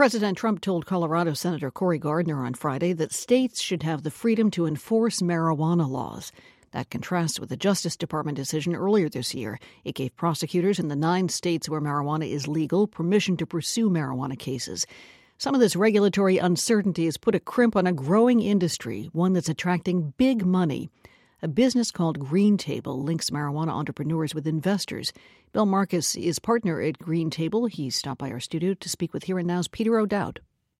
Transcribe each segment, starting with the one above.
President Trump told Colorado Senator Cory Gardner on Friday that states should have the freedom to enforce marijuana laws. That contrasts with the Justice Department decision earlier this year. It gave prosecutors in the 9 states where marijuana is legal permission to pursue marijuana cases. Some of this regulatory uncertainty has put a crimp on a growing industry, one that's attracting big money. A business called Green Table links marijuana entrepreneurs with investors. Bill Marcus is partner at Green Table. He stopped by our studio to speak with Here and Now's Peter O'Dowd.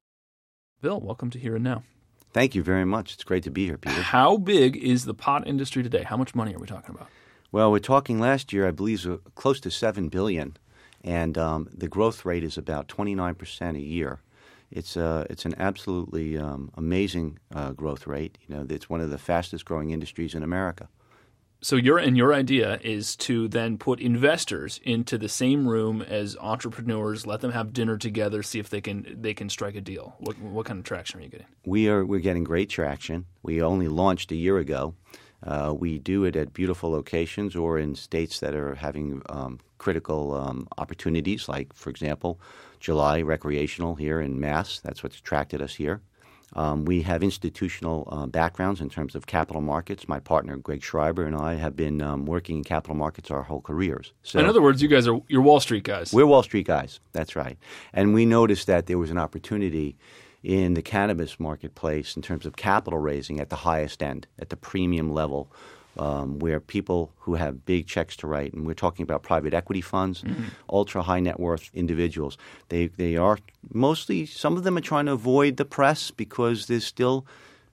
Bill, welcome to Here and Now. Thank you very much. It's great to be here, Peter. How big is the pot industry today? How much money are we talking about? Well, we're talking last year, I believe, close to $7 billion, and the growth rate is about 29% a year. It's an absolutely amazing growth rate. You know, it's one of the fastest growing industries in America. So your idea is to then put investors into the same room as entrepreneurs, let them have dinner together, see if they can strike a deal. What kind of traction are you getting? We're getting great traction. We only launched a year ago. We do it at beautiful locations or in states that are having critical opportunities, like, for example, July recreational here in Mass. That's what's attracted us here. We have institutional backgrounds in terms of capital markets. My partner, Greg Schreiber, and I have been working in capital markets our whole careers. So, in other words, you're Wall Street guys. We're Wall Street guys. That's right. And we noticed that there was an opportunity in the cannabis marketplace in terms of capital raising at the highest end, at the premium level, where people who have big checks to write, and we're talking about private equity funds, ultra high net worth individuals. They are mostly, some of them are trying to avoid the press because there's still,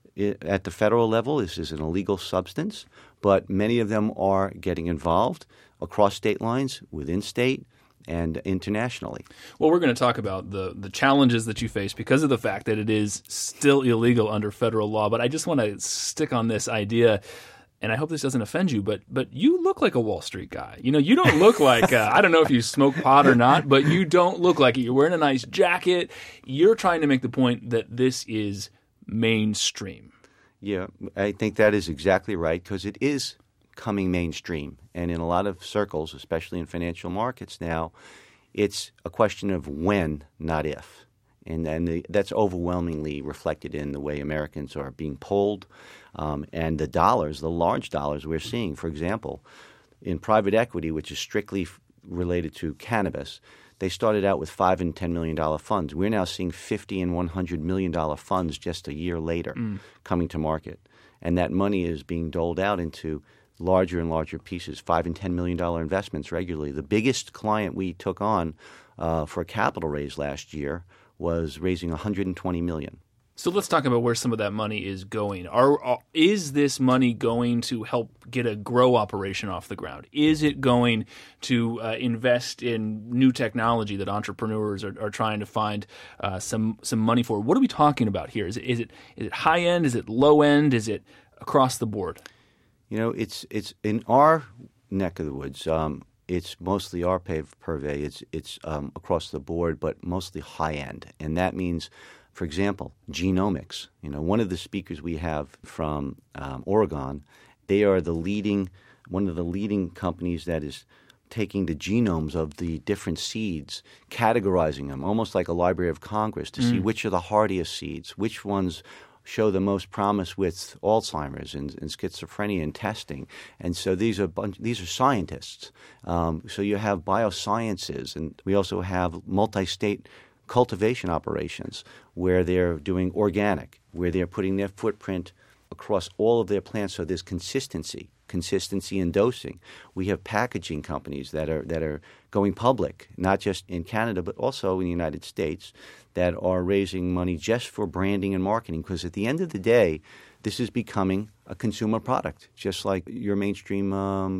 at the federal level, this is an illegal substance, but many of them are getting involved across state lines, within state, and internationally. Well, we're going to talk about the challenges that you face because of the fact that it is still illegal under federal law. But I just want to stick on this idea, and I hope this doesn't offend you, but you look like a Wall Street guy. You know, you don't look like I don't know if you smoke pot or not, but you don't look like it. You're wearing a nice jacket. You're trying to make the point that this is mainstream. Yeah, I think that is exactly right because it is coming mainstream. And in a lot of circles, especially in financial markets now, it's a question of when, not if. And that's overwhelmingly reflected in the way Americans are being polled and the dollars, the large dollars we're seeing. For example, in private equity, which is strictly related to cannabis, they started out with $5 and $10 million funds. We're now seeing $50 and $100 million funds just a year later coming to market. And that money is being doled out into larger and larger pieces, $5 and $10 million investments regularly. The biggest client we took on for a capital raise last year was raising $120 million. So let's talk about where some of that money is going. Is this money going to help get a grow operation off the ground? Is it going to invest in new technology that entrepreneurs are trying to find some money for? What are we talking about here? Is it high end? Is it low end? Is it across the board? You know, it's in our neck of the woods. It's mostly our purvey. It's across the board, but mostly high end, and that means, for example, genomics. You know, one of the speakers we have from Oregon, they are one of the leading companies that is taking the genomes of the different seeds, categorizing them, almost like a Library of Congress, to see which are the hardiest seeds, which ones show the most promise with Alzheimer's and schizophrenia and testing. And so these are scientists. So you have biosciences, and we also have multi-state cultivation operations where they're doing organic, where they're putting their footprint across all of their plants so there's consistency in dosing. We have packaging companies that are going public, not just in Canada but also in the United States, that are raising money just for branding and marketing, because at the end of the day, this is becoming a consumer product, just like your mainstream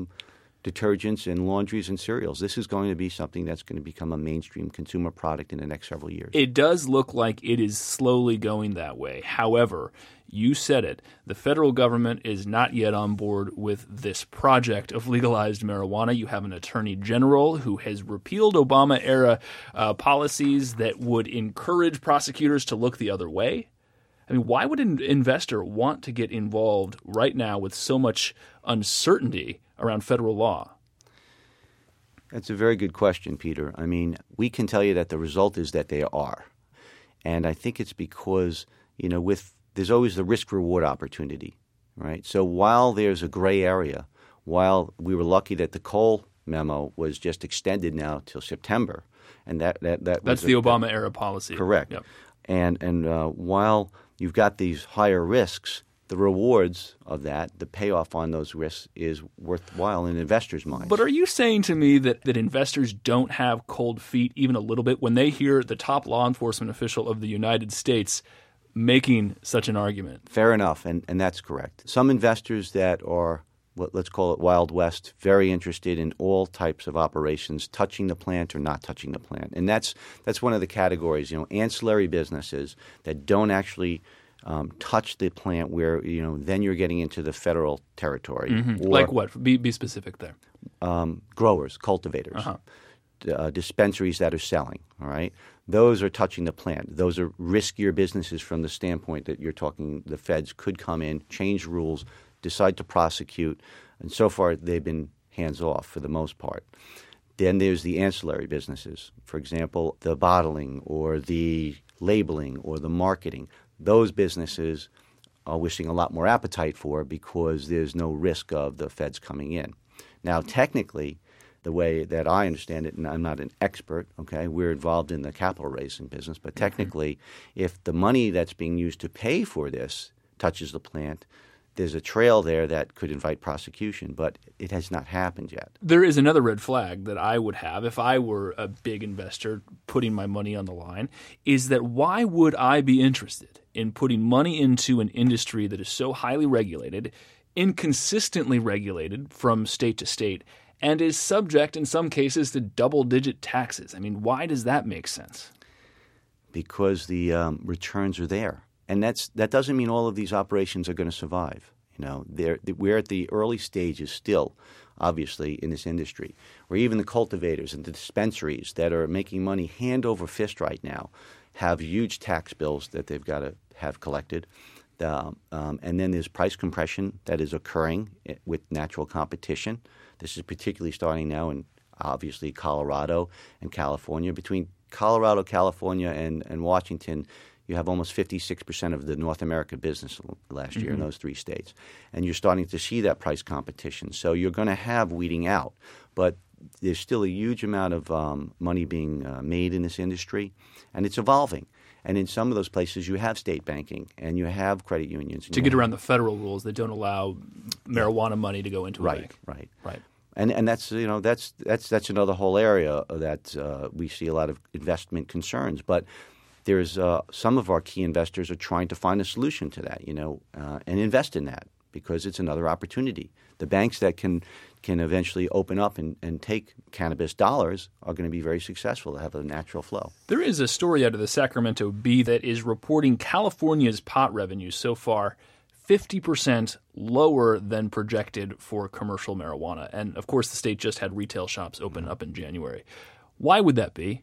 detergents and laundries and cereals. This is going to be something that's going to become a mainstream consumer product in the next several years. It does look like it is slowly going that way. However, you said it, the federal government is not yet on board with this project of legalized marijuana. You have an attorney general who has repealed Obama-era policies that would encourage prosecutors to look the other way. I mean, why would an investor want to get involved right now with so much uncertainty around federal law? That's a very good question, Peter. I mean, we can tell you that the result is that they are. And I think it's because, there's always the risk-reward opportunity, right? So while there's a gray area, while we were lucky that the coal memo was just extended now till September, and that's the Obama era policy. Correct. Yep. And while you've got these higher risks, the rewards of that, the payoff on those risks is worthwhile in investors' minds. But are you saying to me that investors don't have cold feet even a little bit when they hear the top law enforcement official of the United States making such an argument? Fair enough, and that's correct. Some investors that are, let's call it Wild West, very interested in all types of operations, touching the plant or not touching the plant. And that's one of the categories, ancillary businesses that don't actually touch the plant where, then you're getting into the federal territory. Mm-hmm. Or, like what? Be specific there. Growers, cultivators, dispensaries that are selling, all right? Those are touching the plant. Those are riskier businesses from the standpoint that you're talking the feds could come in, change rules, decide to prosecute, and so far they've been hands off for the most part. Then there's the ancillary businesses, for example, the bottling or the labeling or the marketing. Those businesses we're seeing a lot more appetite for because there's no risk of the feds coming in. Now, technically, the way that I understand it, and I'm not an expert, okay, we're involved in the capital raising business, but technically, if the money that's being used to pay for this touches the plant, there's a trail there that could invite prosecution, but it has not happened yet. There is another red flag that I would have if I were a big investor putting my money on the line, is that why would I be interested in putting money into an industry that is so highly regulated, inconsistently regulated from state to state, and is subject in some cases to double-digit taxes? I mean, why does that make sense? Because the returns are there. And that doesn't mean all of these operations are going to survive. We're at the early stages still, obviously, in this industry, where even the cultivators and the dispensaries that are making money hand over fist right now have huge tax bills that they've got to have collected. And then there's price compression that is occurring with natural competition. This is particularly starting now in, obviously, Colorado and California. Between Colorado, California, and Washington, you have almost 56% of the North America business last year in those three states. And you're starting to see that price competition. So you're going to have weeding out. But there's still a huge amount of money being made in this industry, and it's evolving. And in some of those places, you have state banking and you have credit unions. To get around the federal rules, they don't allow marijuana money to go into a bank. Right. And that's another whole area that we see a lot of investment concerns. But there's some of our key investors are trying to find a solution to that, and invest in that because it's another opportunity. The banks that can eventually open up and take cannabis dollars are going to be very successful to have a natural flow. There is a story out of the Sacramento Bee that is reporting California's pot revenues so far 50% lower than projected for commercial marijuana. And, of course, the state just had retail shops open up in January. Why would that be?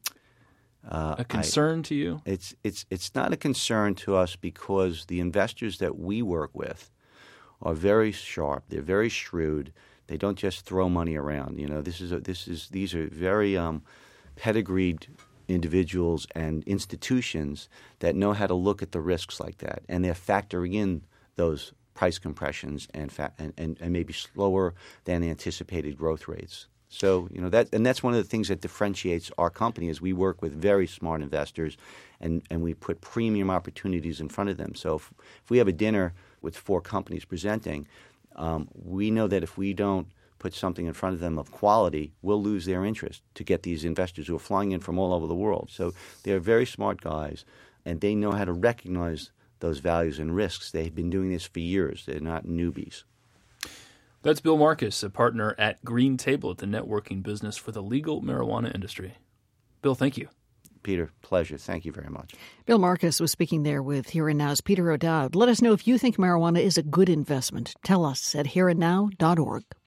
A concern to you? It's not a concern to us because the investors that we work with are very sharp. They're very shrewd. They don't just throw money around. These are very pedigreed individuals and institutions that know how to look at the risks like that, and they're factoring in those price compressions and maybe slower than anticipated growth rates. So that's one of the things that differentiates our company is we work with very smart investors, and we put premium opportunities in front of them. So if we have a dinner with 4 companies presenting, we know that if we don't put something in front of them of quality, we'll lose their interest to get these investors who are flying in from all over the world. So they're very smart guys, and they know how to recognize those values and risks. They've been doing this for years. They're not newbies. That's Bill Marcus, a partner at Green Table at the networking business for the legal marijuana industry. Bill, thank you. Peter, pleasure. Thank you very much. Bill Marcus was speaking there with Here and Now's Peter O'Dowd. Let us know if you think marijuana is a good investment. Tell us at hereandnow.org.